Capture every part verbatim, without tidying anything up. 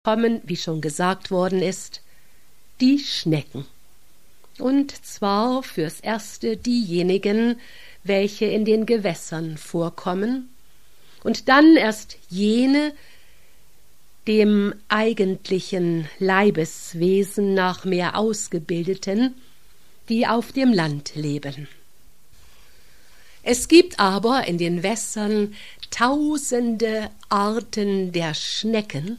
kommen, wie schon gesagt worden ist, die Schnecken. Und zwar fürs Erste diejenigen, welche in den Gewässern vorkommen, und dann erst jene, dem eigentlichen Leibeswesen nach mehr ausgebildeten, die auf dem Land leben. Es gibt aber in den Wässern tausende Arten der Schnecken,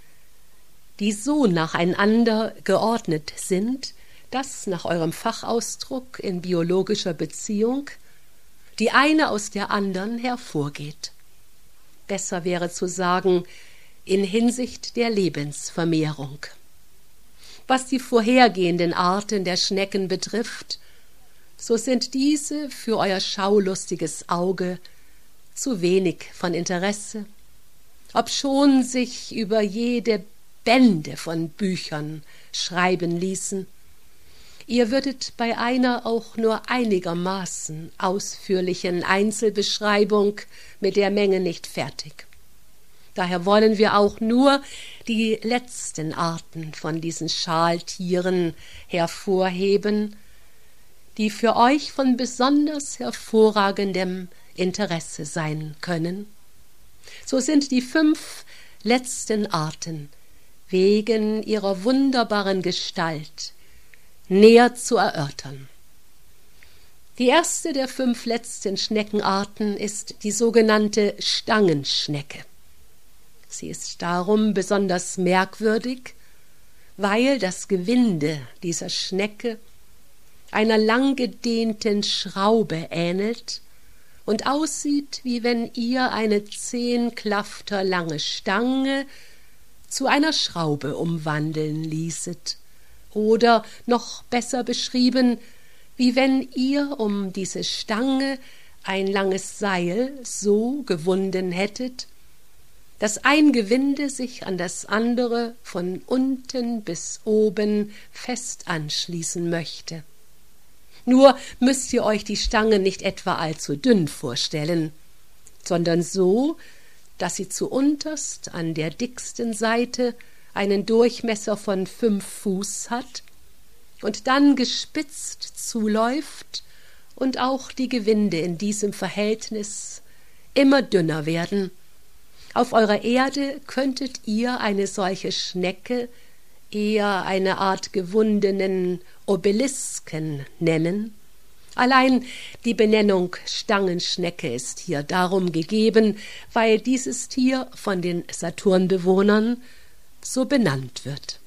die so nacheinander geordnet sind, dass nach eurem Fachausdruck in biologischer Beziehung die eine aus der anderen hervorgeht. Besser wäre zu sagen, in Hinsicht der Lebensvermehrung. Was die vorhergehenden Arten der Schnecken betrifft, so sind diese für euer schaulustiges Auge zu wenig von Interesse, obschon sich über jede Bände von Büchern schreiben ließen. Ihr würdet bei einer auch nur einigermaßen ausführlichen Einzelbeschreibung mit der Menge nicht fertig. Daher wollen wir auch nur die letzten Arten von diesen Schaltieren hervorheben, die für euch von besonders hervorragendem Interesse sein können. So sind die fünf letzten Arten wegen ihrer wunderbaren Gestalt näher zu erörtern. Die erste der fünf letzten Schneckenarten ist die sogenannte Stangenschnecke. Sie ist darum besonders merkwürdig, weil das Gewinde dieser Schnecke einer langgedehnten Schraube ähnelt und aussieht, wie wenn ihr eine zehn Klafter lange Stange zu einer Schraube umwandeln ließet, oder noch besser beschrieben, wie wenn ihr um diese Stange ein langes Seil so gewunden hättet, dass ein Gewinde sich an das andere von unten bis oben fest anschließen möchte. Nur müsst ihr euch die Stange nicht etwa allzu dünn vorstellen, sondern so, dass sie zuunterst an der dicksten Seite einen Durchmesser von fünf Fuß hat und dann gespitzt zuläuft und auch die Gewinde in diesem Verhältnis immer dünner werden. Auf eurer Erde könntet ihr eine solche Schnecke eher eine Art gewundenen Obelisken nennen. Allein die Benennung Stangenschnecke ist hier darum gegeben, weil dieses Tier von den Saturnbewohnern so benannt wird.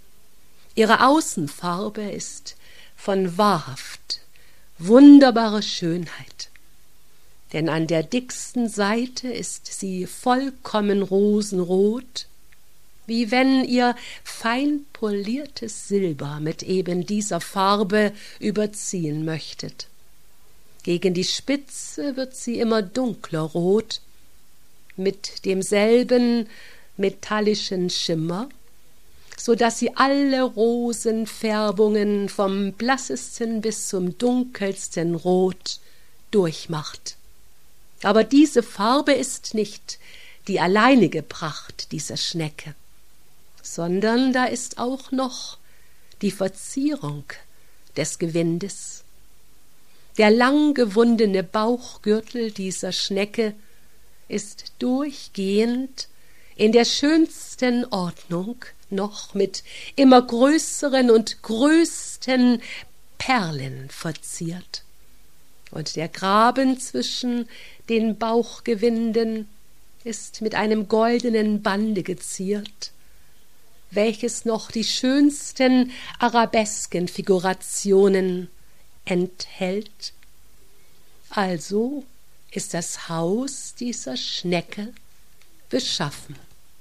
Ihre Außenfarbe ist von wahrhaft wunderbarer Schönheit, denn an der dicksten Seite ist sie vollkommen rosenrot, wie wenn ihr fein poliertes Silber mit eben dieser Farbe überziehen möchtet. Gegen die Spitze wird sie immer dunkler rot, mit demselben metallischen Schimmer, so dass sie alle Rosenfärbungen vom blassesten bis zum dunkelsten Rot durchmacht. Aber diese Farbe ist nicht die alleinige Pracht dieser Schnecke, sondern da ist auch noch die Verzierung des Gewindes. Der lang gewundene Bauchgürtel dieser Schnecke ist durchgehend in der schönsten Ordnung noch mit immer größeren und größten Perlen verziert. Und der Graben zwischen den Bauchgewinden ist mit einem goldenen Bande geziert, welches noch die schönsten Arabeskenfigurationen enthält. Also ist das Haus dieser Schnecke beschaffen.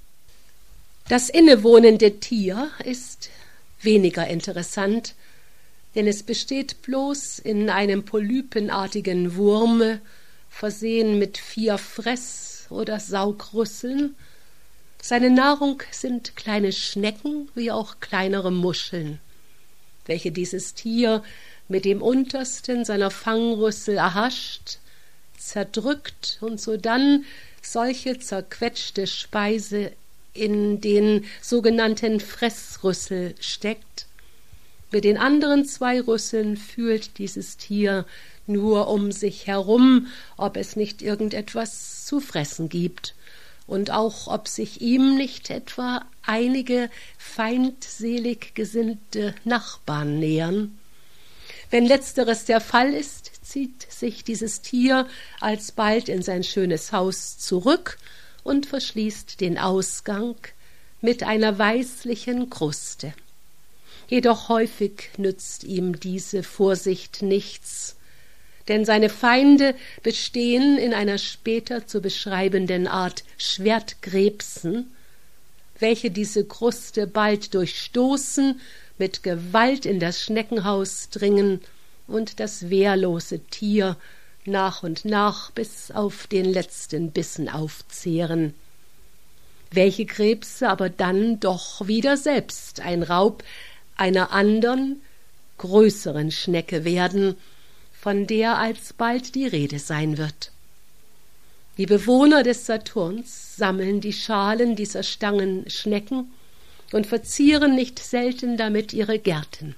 Das innewohnende Tier ist weniger interessant, denn es besteht bloß in einem polypenartigen Wurme, versehen mit vier Fress- oder Saugrüsseln. Seine Nahrung sind kleine Schnecken wie auch kleinere Muscheln, welche dieses Tier mit dem untersten seiner Fangrüssel erhascht, zerdrückt und sodann solche zerquetschte Speise in den sogenannten Fressrüssel steckt. Mit den anderen zwei Rüsseln fühlt dieses Tier nur um sich herum, ob es nicht irgendetwas zu fressen gibt und auch ob sich ihm nicht etwa einige feindselig gesinnte Nachbarn nähern. Wenn letzteres der Fall ist, zieht sich dieses Tier alsbald in sein schönes Haus zurück und verschließt den Ausgang mit einer weißlichen Kruste. Jedoch häufig nützt ihm diese Vorsicht nichts, denn seine Feinde bestehen in einer später zu beschreibenden Art Schwertkrebsen, welche diese Kruste bald durchstoßen, mit Gewalt in das Schneckenhaus dringen und das wehrlose Tier nach und nach bis auf den letzten Bissen aufzehren, welche Krebse aber dann doch wieder selbst ein Raub einer andern, größeren Schnecke werden, von der alsbald die Rede sein wird. Die Bewohner des Saturns sammeln die Schalen dieser Stangenschnecken und verzieren nicht selten damit ihre Gärten.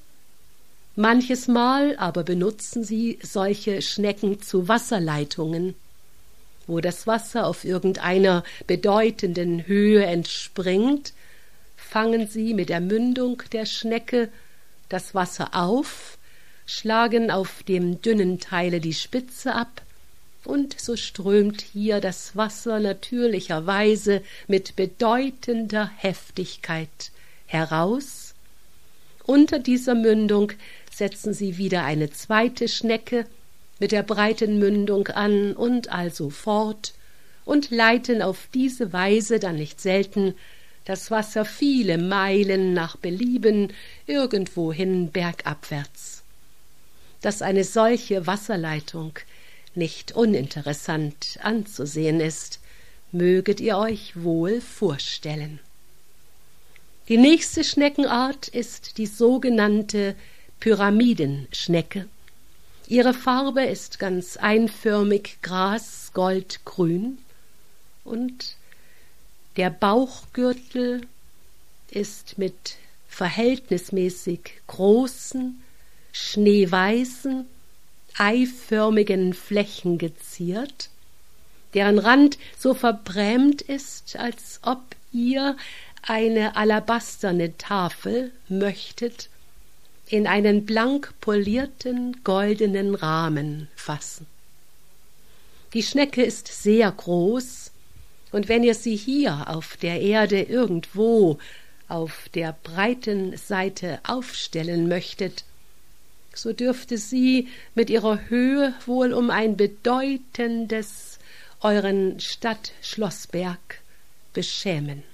Manches Mal aber benutzen sie solche Schnecken zu Wasserleitungen, wo das Wasser auf irgendeiner bedeutenden Höhe entspringt, fangen sie mit der Mündung der Schnecke das Wasser auf, schlagen auf dem dünnen Teile die Spitze ab, und so strömt hier das Wasser natürlicherweise mit bedeutender Heftigkeit heraus. Unter dieser Mündung setzen sie wieder eine zweite Schnecke mit der breiten Mündung an und also fort und leiten auf diese Weise dann nicht selten das Wasser viele Meilen nach Belieben irgendwohin bergabwärts. Dass eine solche Wasserleitung nicht uninteressant anzusehen ist, möget ihr euch wohl vorstellen. Die nächste Schneckenart ist die sogenannte Pyramidenschnecke. Ihre Farbe ist ganz einförmig grasgoldgrün und der Bauchgürtel ist mit verhältnismäßig großen, schneeweißen, eiförmigen Flächen geziert, deren Rand so verbrämt ist, als ob ihr eine alabasterne Tafel möchtet in einen blank polierten goldenen Rahmen fassen. Die Schnecke ist sehr groß, und wenn ihr sie hier auf der Erde irgendwo auf der breiten Seite aufstellen möchtet, so dürfte sie mit ihrer Höhe wohl um ein bedeutendes euren Stadt-Schlossberg beschämen.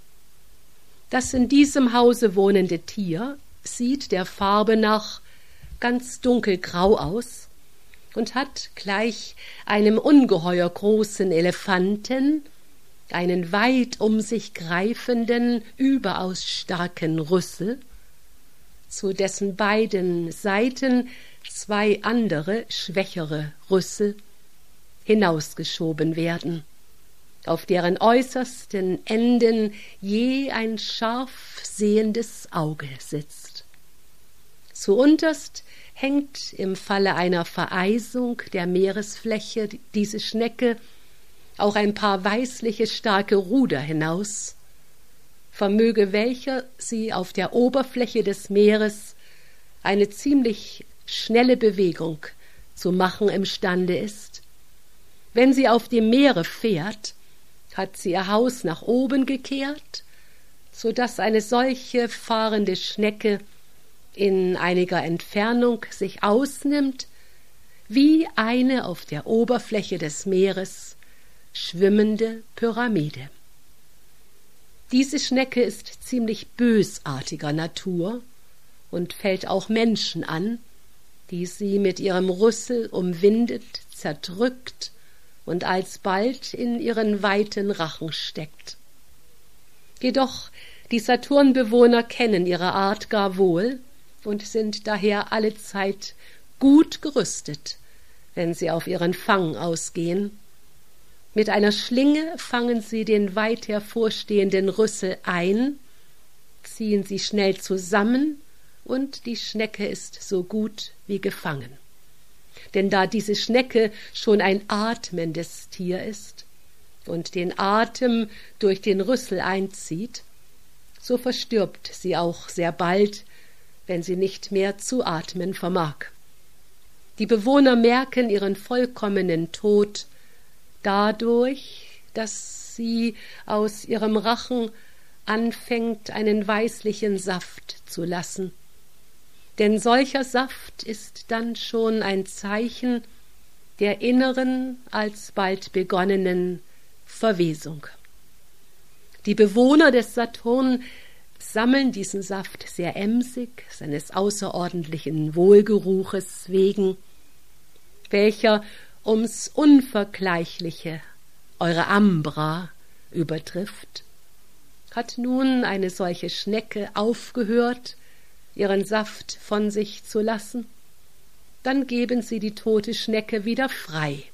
Das in diesem Hause wohnende Tier sieht der Farbe nach ganz dunkelgrau aus und hat gleich einem ungeheuer großen Elefanten einen weit um sich greifenden, überaus starken Rüssel, zu dessen beiden Seiten zwei andere, schwächere Rüssel hinausgeschoben werden, auf deren äußersten Enden je ein scharf sehendes Auge sitzt. Zuunterst hängt im Falle einer Vereisung der Meeresfläche diese Schnecke auch ein paar weißliche starke Ruder hinaus, vermöge welcher sie auf der Oberfläche des Meeres eine ziemlich schnelle Bewegung zu machen imstande ist. Wenn sie auf dem Meere fährt, hat sie ihr Haus nach oben gekehrt, so daß eine solche fahrende Schnecke in einiger Entfernung sich ausnimmt, wie eine auf der Oberfläche des Meeres schwimmende Pyramide. Diese Schnecke ist ziemlich bösartiger Natur und fällt auch Menschen an, die sie mit ihrem Rüssel umwindet, zerdrückt und alsbald in ihren weiten Rachen steckt. Jedoch die Saturnbewohner kennen ihre Art gar wohl und sind daher allezeit gut gerüstet, wenn sie auf ihren Fang ausgehen. Mit einer Schlinge fangen sie den weit hervorstehenden Rüssel ein, ziehen sie schnell zusammen, und die Schnecke ist so gut wie gefangen. Denn da diese Schnecke schon ein atmendes Tier ist und den Atem durch den Rüssel einzieht, so verstirbt sie auch sehr bald, wenn sie nicht mehr zu atmen vermag. Die Bewohner merken ihren vollkommenen Tod dadurch, dass sie aus ihrem Rachen anfängt, einen weißlichen Saft zu lassen. Denn solcher Saft ist dann schon ein Zeichen der inneren, alsbald begonnenen Verwesung. Die Bewohner des Saturn sammeln diesen Saft sehr emsig, seines außerordentlichen Wohlgeruches wegen, welcher ums Unvergleichliche eure Ambra übertrifft. Hat nun eine solche Schnecke aufgehört, ihren Saft von sich zu lassen, dann geben sie die tote Schnecke wieder frei.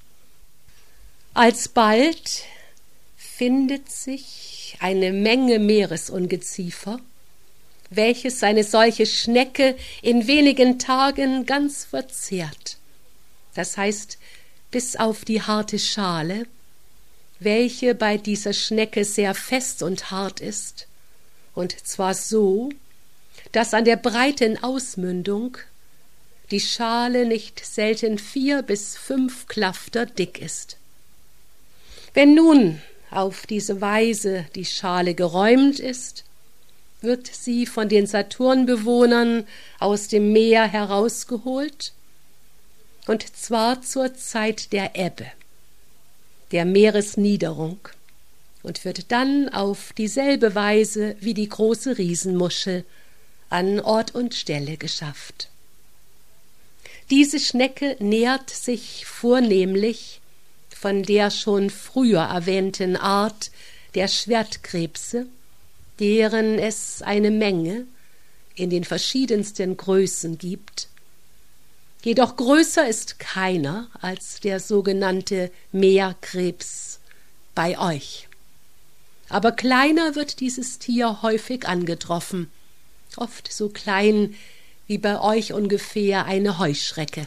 Alsbald findet sich eine Menge Meeresungeziefer, welches eine solche Schnecke in wenigen Tagen ganz verzehrt. Das heißt, bis auf die harte Schale, welche bei dieser Schnecke sehr fest und hart ist, und zwar so, dass an der breiten Ausmündung die Schale nicht selten vier bis fünf Klafter dick ist. Wenn nun auf diese Weise die Schale geräumt ist, wird sie von den Saturnbewohnern aus dem Meer herausgeholt, und zwar zur Zeit der Ebbe, der Meeresniederung, und wird dann auf dieselbe Weise wie die große Riesenmuschel an Ort und Stelle geschafft. Diese Schnecke nährt sich vornehmlich von der schon früher erwähnten Art der Schwertkrebse, deren es eine Menge in den verschiedensten Größen gibt. Jedoch größer ist keiner als der sogenannte Meerkrebs bei euch. Aber kleiner wird dieses Tier häufig angetroffen, oft so klein wie bei euch ungefähr eine Heuschrecke.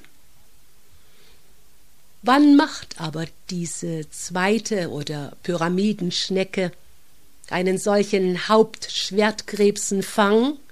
Wann macht aber diese zweite oder Pyramidenschnecke einen solchen Hauptschwertkrebsenfang?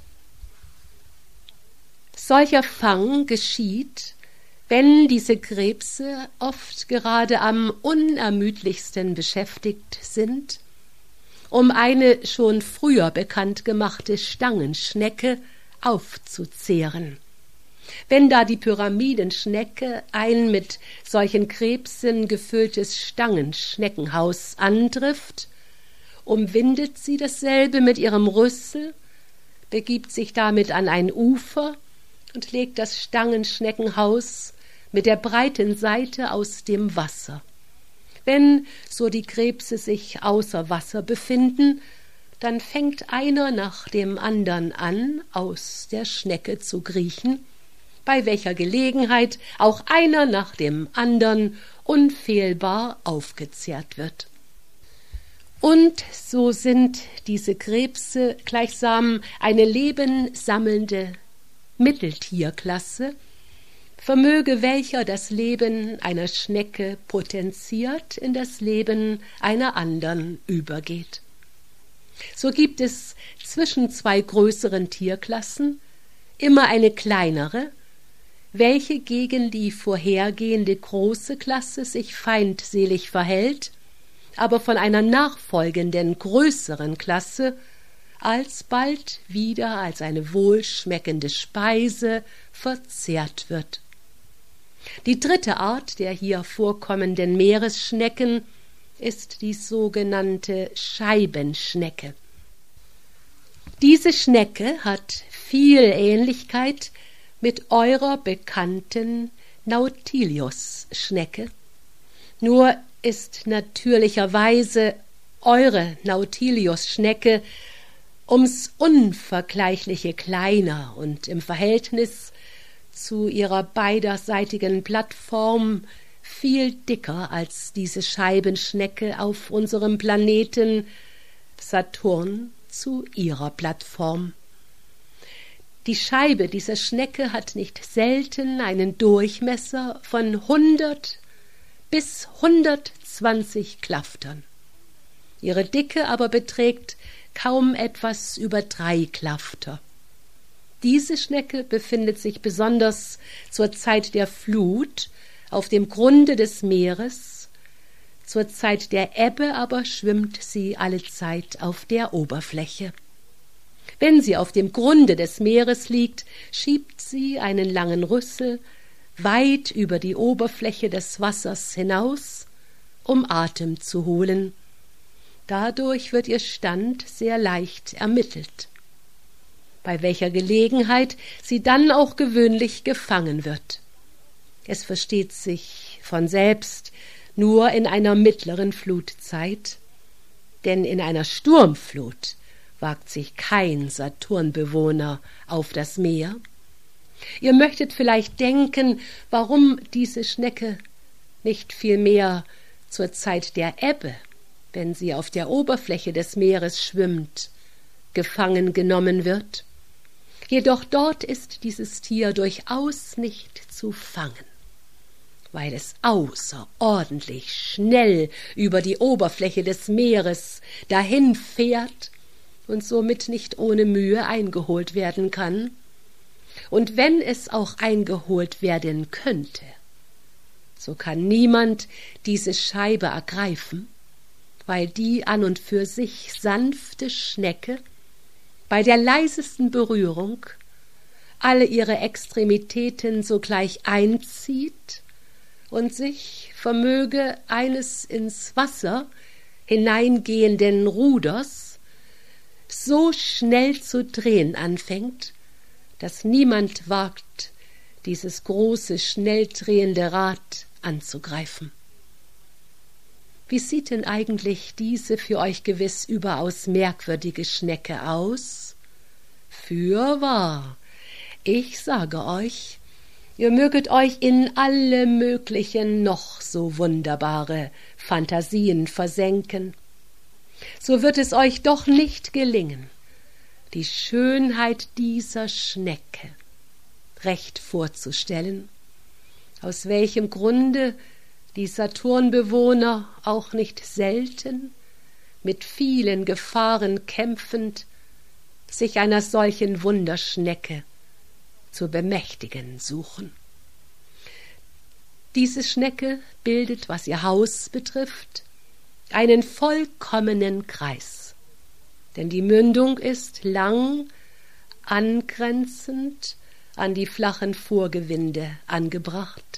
Solcher Fang geschieht, wenn diese Krebse oft gerade am unermüdlichsten beschäftigt sind, um eine schon früher bekannt gemachte Stangenschnecke aufzuzehren. Wenn da die Pyramidenschnecke ein mit solchen Krebsen gefülltes Stangenschneckenhaus antrifft, umwindet sie dasselbe mit ihrem Rüssel, begibt sich damit an ein Ufer und legt das Stangenschneckenhaus mit der breiten Seite aus dem Wasser. Wenn so die Krebse sich außer Wasser befinden, dann fängt einer nach dem andern an, aus der Schnecke zu kriechen, bei welcher Gelegenheit auch einer nach dem andern unfehlbar aufgezehrt wird. Und so sind diese Krebse gleichsam eine lebensammelnde Mitteltierklasse, vermöge welcher das Leben einer Schnecke potenziert in das Leben einer andern übergeht. So gibt es zwischen zwei größeren Tierklassen immer eine kleinere, welche gegen die vorhergehende große Klasse sich feindselig verhält, aber von einer nachfolgenden größeren Klasse alsbald wieder als eine wohlschmeckende Speise verzehrt wird. Die dritte Art der hier vorkommenden Meeresschnecken ist die sogenannte Scheibenschnecke. Diese Schnecke hat viel Ähnlichkeit mit eurer bekannten Nautilus-Schnecke. Nur ist natürlicherweise eure Nautilus-Schnecke ums Unvergleichliche kleiner und im Verhältnis zu ihrer beiderseitigen Plattform viel dicker als diese Scheibenschnecke auf unserem Planeten Saturn zu ihrer Plattform. Die Scheibe dieser Schnecke hat nicht selten einen Durchmesser von hundert bis hundertzwanzig Klaftern. Ihre Dicke aber beträgt kaum etwas über drei Klafter. Diese Schnecke befindet sich besonders zur Zeit der Flut auf dem Grunde des Meeres, zur Zeit der Ebbe aber schwimmt sie allezeit auf der Oberfläche. Wenn sie auf dem Grunde des Meeres liegt, schiebt sie einen langen Rüssel weit über die Oberfläche des Wassers hinaus, um Atem zu holen. Dadurch wird ihr Stand sehr leicht ermittelt, bei welcher Gelegenheit sie dann auch gewöhnlich gefangen wird. Es versteht sich von selbst nur in einer mittleren Flutzeit, denn in einer Sturmflut wagt sich kein Saturnbewohner auf das Meer. Ihr möchtet vielleicht denken, warum diese Schnecke nicht vielmehr zur Zeit der Ebbe, wenn sie auf der Oberfläche des Meeres schwimmt, gefangen genommen wird. Jedoch dort ist dieses Tier durchaus nicht zu fangen, weil es außerordentlich schnell über die Oberfläche des Meeres dahin fährt und somit nicht ohne Mühe eingeholt werden kann. Und wenn es auch eingeholt werden könnte, so kann niemand diese Scheibe ergreifen, weil die an und für sich sanfte Schnecke bei der leisesten Berührung alle ihre Extremitäten sogleich einzieht und sich vermöge eines ins Wasser hineingehenden Ruders so schnell zu drehen anfängt, dass niemand wagt, dieses große, schnell drehende Rad anzugreifen. Wie sieht denn eigentlich diese für euch gewiss überaus merkwürdige Schnecke aus? Fürwahr, ich sage euch, ihr möget euch in alle möglichen noch so wunderbare Phantasien versenken, so wird es euch doch nicht gelingen, die Schönheit dieser Schnecke recht vorzustellen, aus welchem Grunde die Saturnbewohner auch nicht selten, mit vielen Gefahren kämpfend, sich einer solchen Wunderschnecke zu bemächtigen suchen. Diese Schnecke bildet, was ihr Haus betrifft, einen vollkommenen Kreis, denn die Mündung ist lang, angrenzend an die flachen Vorgewinde angebracht,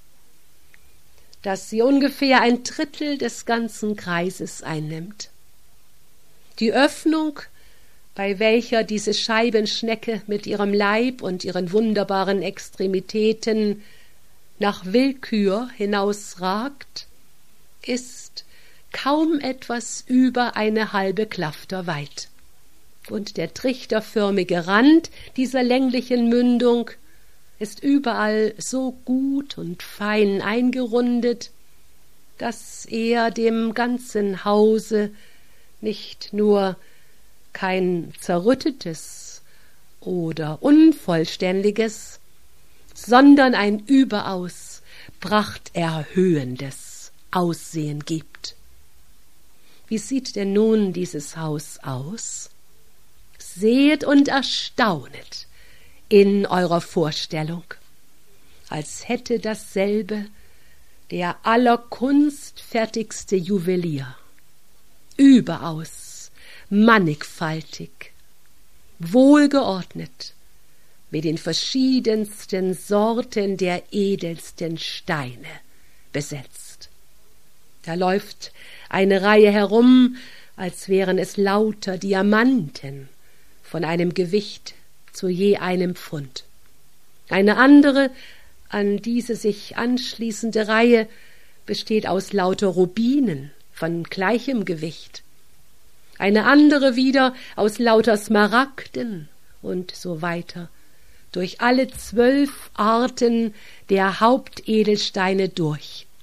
dass sie ungefähr ein Drittel des ganzen Kreises einnimmt. Die Öffnung, bei welcher diese Scheibenschnecke mit ihrem Leib und ihren wunderbaren Extremitäten nach Willkür hinausragt, ist kaum etwas über eine halbe Klafter weit, und der trichterförmige Rand dieser länglichen Mündung ist überall so gut und fein eingerundet, dass er dem ganzen Hause nicht nur kein zerrüttetes oder unvollständiges, sondern ein überaus prachterhöhendes Aussehen gibt. Wie sieht denn nun dieses Haus aus? Sehet und erstaunet in eurer Vorstellung, als hätte dasselbe der allerkunstfertigste Juwelier, überaus mannigfaltig, wohlgeordnet, mit den verschiedensten Sorten der edelsten Steine besetzt. Da läuft eine Reihe herum, als wären es lauter Diamanten von einem Gewicht zu je einem Pfund. Eine andere, an diese sich anschließende Reihe besteht aus lauter Rubinen von gleichem Gewicht. Eine andere wieder aus lauter Smaragden und so weiter, durch alle zwölf Arten der Hauptedelsteine durch,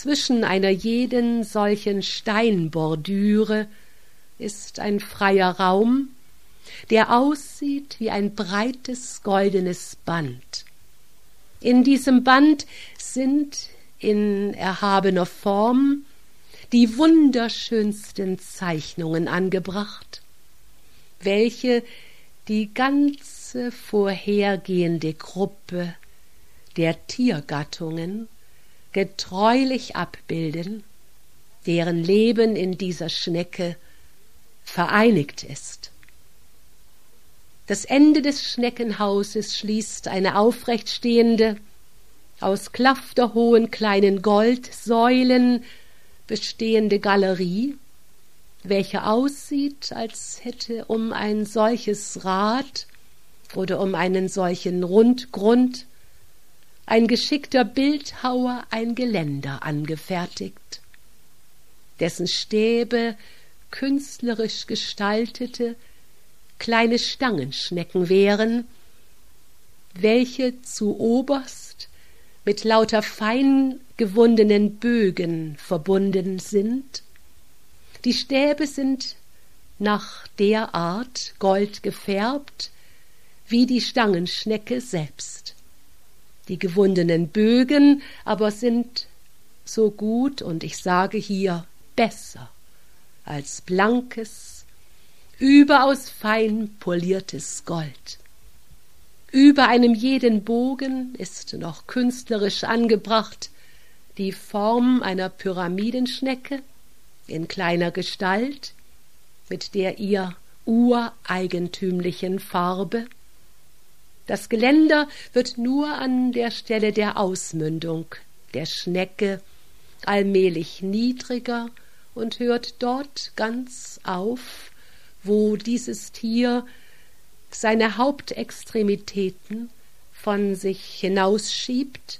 zwischen einer jeden solchen Steinbordüre ist ein freier Raum, der aussieht wie ein breites goldenes Band. In diesem Band sind in erhabener Form die wunderschönsten Zeichnungen angebracht, welche die ganze vorhergehende Gruppe der Tiergattungen getreulich abbilden, deren Leben in dieser Schnecke vereinigt ist. Das Ende des Schneckenhauses schließt eine aufrecht stehende, aus klafterhohen kleinen Goldsäulen bestehende Galerie, welche aussieht, als hätte um ein solches Rad oder um einen solchen Rundgrund ein geschickter Bildhauer ein Geländer angefertigt, dessen Stäbe künstlerisch gestaltete kleine Stangenschnecken wären, welche zu oberst mit lauter fein gewundenen Bögen verbunden sind. Die Stäbe sind nach der Art Gold gefärbt, wie die Stangenschnecke selbst. Die gewundenen Bögen aber sind so gut, und ich sage hier besser, als blankes, überaus fein poliertes Gold. Über einem jeden Bogen ist noch künstlerisch angebracht die Form einer Pyramidenschnecke in kleiner Gestalt, mit der ihr ureigentümlichen Farbe. Das Geländer wird nur an der Stelle der Ausmündung der Schnecke allmählich niedriger und hört dort ganz auf, wo dieses Tier seine Hauptextremitäten von sich hinausschiebt,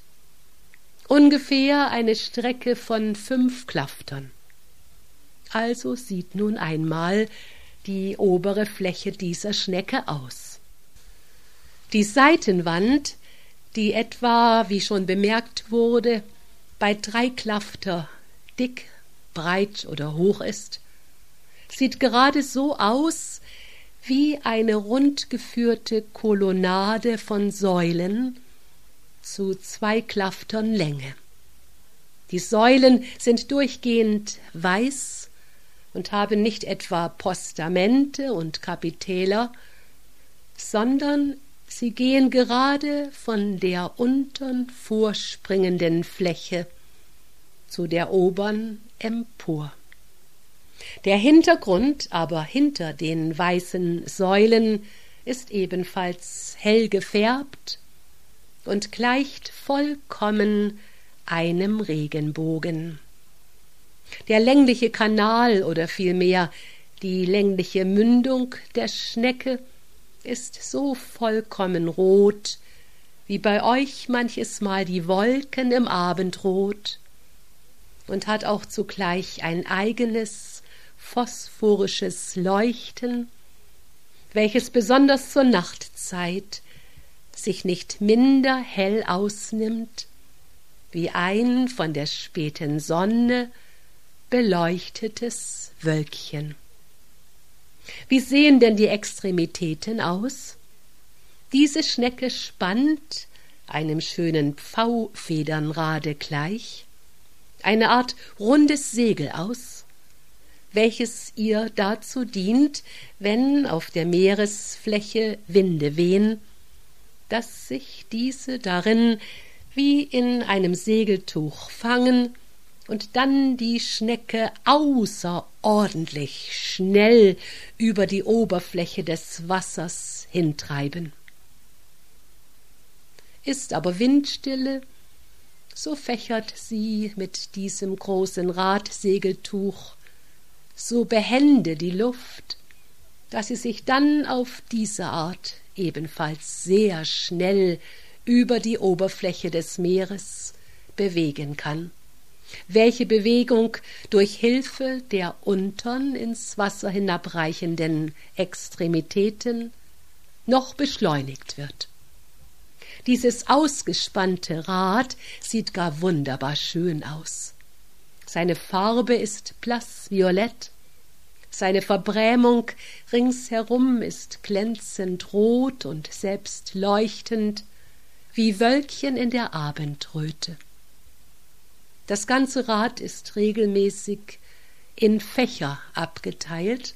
ungefähr eine Strecke von fünf Klaftern. Also sieht nun einmal die obere Fläche dieser Schnecke aus. Die Seitenwand, die etwa, wie schon bemerkt wurde, bei drei Klafter dick, breit oder hoch ist, sieht gerade so aus wie eine rundgeführte Kolonnade von Säulen zu zwei Klaftern Länge. Die Säulen sind durchgehend weiß und haben nicht etwa Postamente und Kapitäler, sondern sie gehen gerade von der untern vorspringenden Fläche zu der oberen empor. Der Hintergrund aber hinter den weißen Säulen ist ebenfalls hell gefärbt und gleicht vollkommen einem Regenbogen. Der längliche Kanal oder vielmehr die längliche Mündung der Schnecke ist so vollkommen rot, wie bei euch manches Mal die Wolken im Abendrot, und hat auch zugleich ein eigenes phosphorisches Leuchten, welches besonders zur Nachtzeit sich nicht minder hell ausnimmt wie ein von der späten Sonne beleuchtetes Wölkchen. Wie sehen denn die Extremitäten aus? Diese Schnecke spannt, einem schönen Pfaufedernrade gleich, eine Art rundes Segel aus, welches ihr dazu dient, wenn auf der Meeresfläche Winde wehen, dass sich diese darin wie in einem Segeltuch fangen und dann die Schnecke außerordentlich schnell über die Oberfläche des Wassers hintreiben. Ist aber Windstille, so fächert sie mit diesem großen Radsegeltuch so behende die Luft, dass sie sich dann auf diese Art ebenfalls sehr schnell über die Oberfläche des Meeres bewegen kann, welche Bewegung durch Hilfe der untern ins Wasser hinabreichenden Extremitäten noch beschleunigt wird. Dieses ausgespannte Rad sieht gar wunderbar schön aus. Seine Farbe ist blassviolett, seine Verbrämung ringsherum ist glänzend rot und selbst leuchtend wie Wölkchen in der Abendröte. Das ganze Rad ist regelmäßig in Fächer abgeteilt,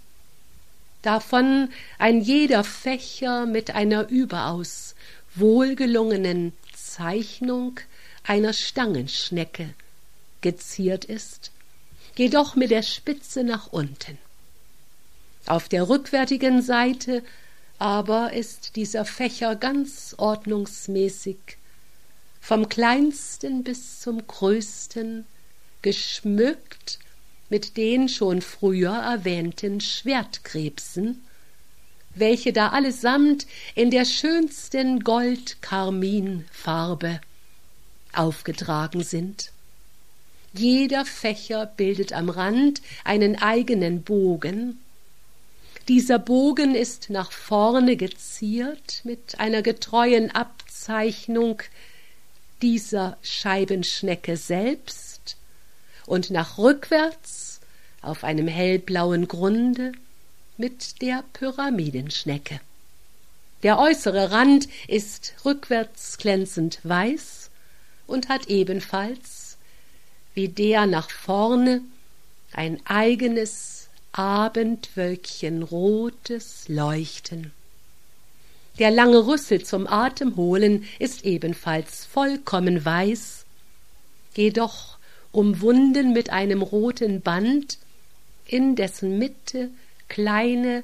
davon ein jeder Fächer mit einer überaus wohlgelungenen Zeichnung einer Stangenschnecke geziert ist, jedoch mit der Spitze nach unten. Auf der rückwärtigen Seite aber ist dieser Fächer ganz ordnungsmäßig, vom kleinsten bis zum größten, geschmückt mit den schon früher erwähnten Schwertkrebsen, welche da allesamt in der schönsten Gold-Karmin-Farbe aufgetragen sind. Jeder Fächer bildet am Rand einen eigenen Bogen. Dieser Bogen ist nach vorne geziert mit einer getreuen Abzeichnung dieser Scheibenschnecke selbst und nach rückwärts auf einem hellblauen Grunde mit der Pyramidenschnecke. Der äußere Rand ist rückwärts glänzend weiß und hat ebenfalls wie der nach vorne ein eigenes abendwölkchenrotes Leuchten. Der lange Rüssel zum Atemholen ist ebenfalls vollkommen weiß, jedoch umwunden mit einem roten Band, in dessen Mitte kleine,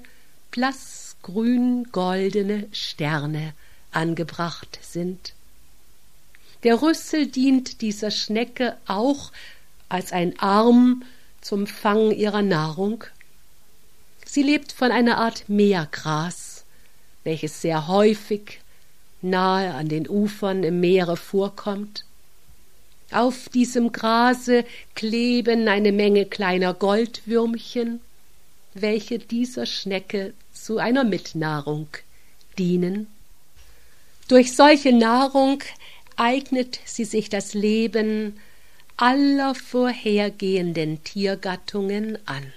blassgrün-goldene Sterne angebracht sind. Der Rüssel dient dieser Schnecke auch als ein Arm zum Fang ihrer Nahrung. Sie lebt von einer Art Meergras, welches sehr häufig nahe an den Ufern im Meere vorkommt. Auf diesem Grase kleben eine Menge kleiner Goldwürmchen, welche dieser Schnecke zu einer Mitnahrung dienen. Durch solche Nahrung eignet sie sich das Leben aller vorhergehenden Tiergattungen an.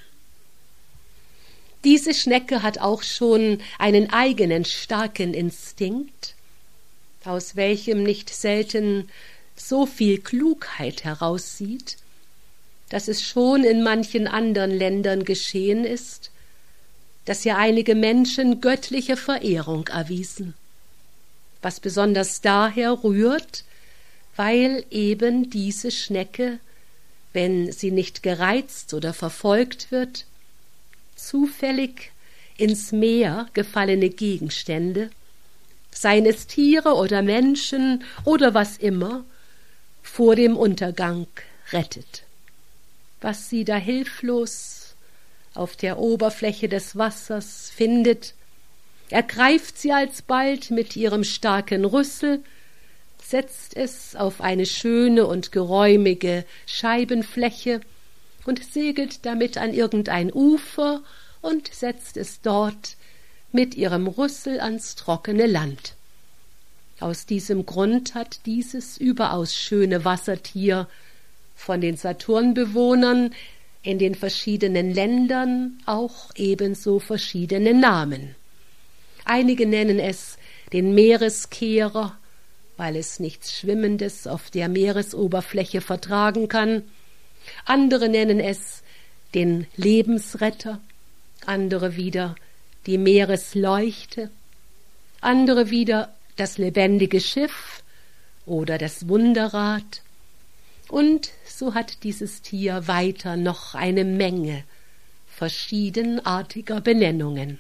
Diese Schnecke hat auch schon einen eigenen starken Instinkt, aus welchem nicht selten so viel Klugheit heraussieht, dass es schon in manchen anderen Ländern geschehen ist, dass ihr einige Menschen göttliche Verehrung erwiesen, was besonders daher rührt, weil eben diese Schnecke, wenn sie nicht gereizt oder verfolgt wird, zufällig ins Meer gefallene Gegenstände, seien es Tiere oder Menschen oder was immer, vor dem Untergang rettet. Was sie da hilflos auf der Oberfläche des Wassers findet, ergreift sie alsbald mit ihrem starken Rüssel, setzt es auf eine schöne und geräumige Scheibenfläche und segelt damit an irgendein Ufer und setzt es dort mit ihrem Rüssel ans trockene Land. Aus diesem Grund hat dieses überaus schöne Wassertier von den Saturnbewohnern in den verschiedenen Ländern auch ebenso verschiedene Namen. Einige nennen es den Meereskehrer, weil es nichts Schwimmendes auf der Meeresoberfläche vertragen kann. Andere nennen es den Lebensretter, andere wieder die Meeresleuchte, andere wieder das lebendige Schiff oder das Wunderrad. Und so hat dieses Tier weiter noch eine Menge verschiedenartiger Benennungen.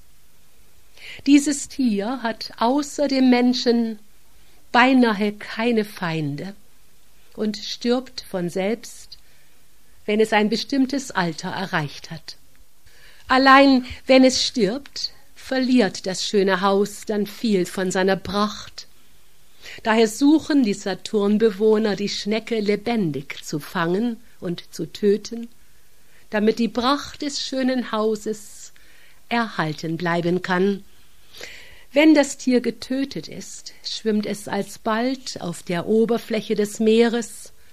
Dieses Tier hat außer dem Menschen beinahe keine Feinde und stirbt von selbst, wenn es ein bestimmtes Alter erreicht hat. Allein wenn es stirbt, verliert das schöne Haus dann viel von seiner Pracht. Daher suchen die Saturnbewohner, die Schnecke lebendig zu fangen und zu töten, damit die Pracht des schönen Hauses erhalten bleiben kann. Wenn das Tier getötet ist, schwimmt es alsbald auf der Oberfläche des Meeres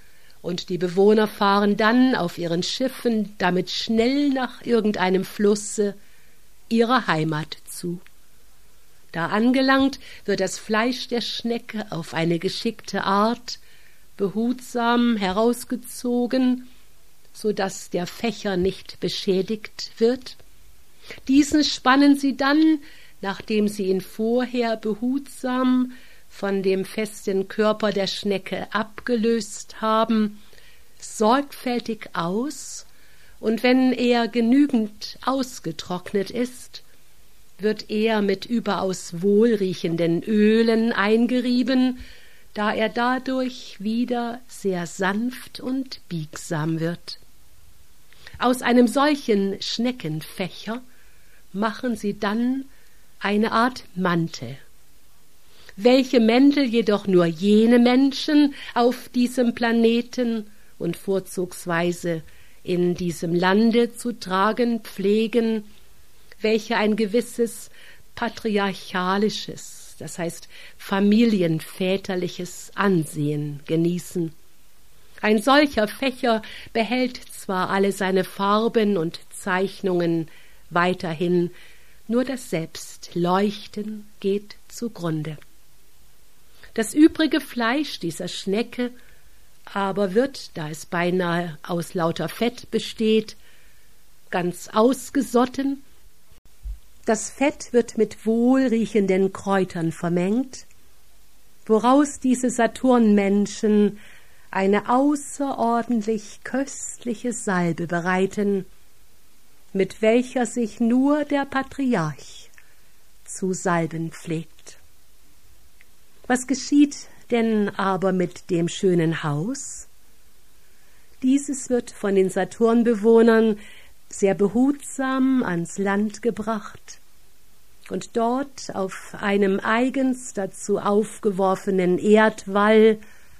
und die Bewohner fahren dann auf ihren Schiffen damit schnell nach irgendeinem Flusse ihrer Heimat zu. Da angelangt, wird das Fleisch der Schnecke auf eine geschickte Art behutsam herausgezogen, so dass der Fächer nicht beschädigt wird. Diesen spannen sie dann, nachdem sie ihn vorher behutsam von dem festen Körper der Schnecke abgelöst haben, sorgfältig aus, und wenn er genügend ausgetrocknet ist, wird er mit überaus wohlriechenden Ölen eingerieben, da er dadurch wieder sehr sanft und biegsam wird. Aus einem solchen Schneckenfächer machen sie dann eine Art Mantel, welche Mäntel jedoch nur jene Menschen auf diesem Planeten und vorzugsweise in diesem Lande zu tragen pflegen, welche ein gewisses patriarchalisches, das heißt familienväterliches Ansehen genießen. Ein solcher Fächer behält zwar alle seine Farben und Zeichnungen weiterhin, nur das Selbstleuchten geht zugrunde. Das übrige Fleisch dieser Schnecke aber wird, da es beinahe aus lauter Fett besteht, ganz ausgesotten. Das Fett wird mit wohlriechenden Kräutern vermengt, woraus diese Saturnmenschen eine außerordentlich köstliche Salbe bereiten, mit welcher sich nur der Patriarch zu salben pflegt. Was geschieht denn aber mit dem schönen Haus? Dieses wird von den Saturnbewohnern sehr behutsam ans Land gebracht und dort auf einem eigens dazu aufgeworfenen Erdwall,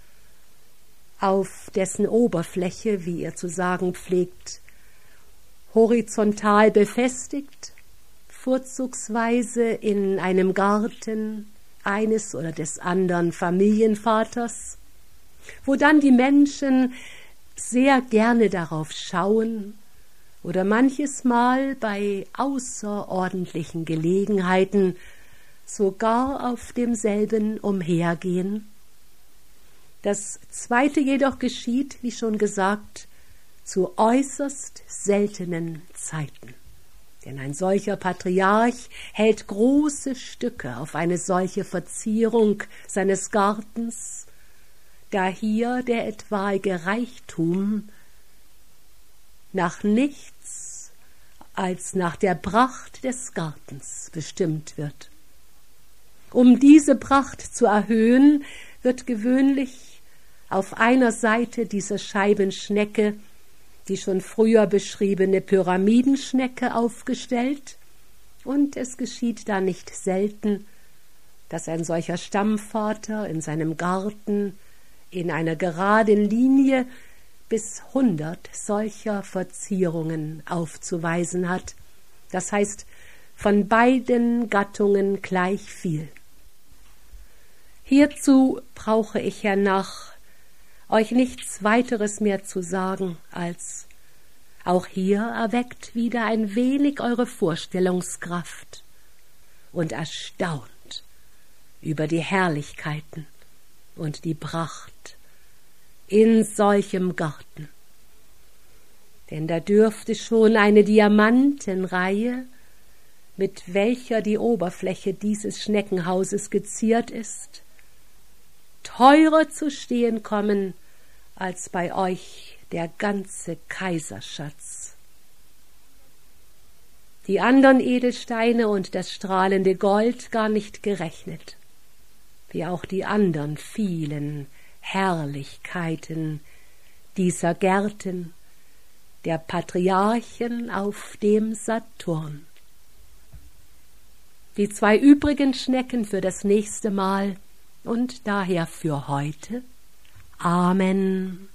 auf dessen Oberfläche, wie ihr zu sagen pflegt, horizontal befestigt, vorzugsweise in einem Garten eines oder des anderen Familienvaters, wo dann die Menschen sehr gerne darauf schauen oder manches Mal bei außerordentlichen Gelegenheiten sogar auf demselben umhergehen. Das Zweite jedoch geschieht, wie schon gesagt, zu äußerst seltenen Zeiten. Denn ein solcher Patriarch hält große Stücke auf eine solche Verzierung seines Gartens, da hier der etwaige Reichtum nach nichts als nach der Pracht des Gartens bestimmt wird. Um diese Pracht zu erhöhen, wird gewöhnlich auf einer Seite dieser Scheibenschnecke die schon früher beschriebene Pyramidenschnecke aufgestellt, und es geschieht da nicht selten, dass ein solcher Stammvater in seinem Garten in einer geraden Linie bis hundert solcher Verzierungen aufzuweisen hat, das heißt von beiden Gattungen gleich viel. Hierzu brauche ich hernach euch nichts weiteres mehr zu sagen, als auch hier erweckt wieder ein wenig eure Vorstellungskraft und erstaunt über die Herrlichkeiten und die Pracht in solchem Garten. Denn da dürfte schon eine Diamantenreihe, mit welcher die Oberfläche dieses Schneckenhauses geziert ist, teurer zu stehen kommen als bei euch der ganze Kaiserschatz. Die anderen Edelsteine und das strahlende Gold gar nicht gerechnet, wie auch die andern vielen Herrlichkeiten dieser Gärten der Patriarchen auf dem Saturn. Die zwei übrigen Schnecken für das nächste Mal und daher für heute. Amen.